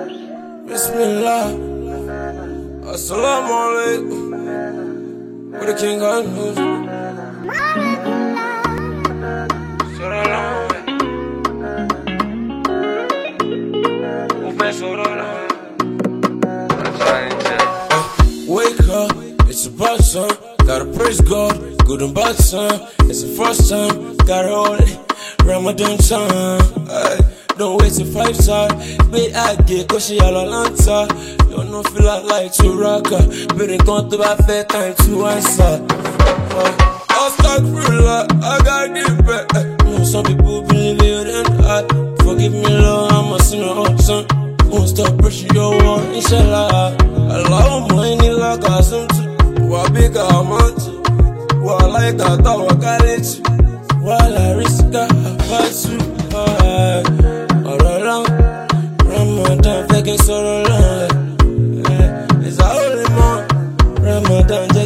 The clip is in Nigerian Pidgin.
Bismillah, Assalamu alaikum. With the king of news. Wake up, it's about son. Gotta praise God, good and bad son. It's the first time, gotta hold it. Ramadan time, don't wait till 5 star. Be I get cause all alanta. Don't know feel like to rock. But come to my fair time to answer. I'll start free like I gotta give back. Some people believe it and I forgive me, Lord, I'm a sinner, son. Won't stop pushing your one, inshallah. Allow money like I some to. What big amount to? What like I thought I got it. While I risk I pass you by. All around Ramadan, faking so long. It's a holy month. Ramadan.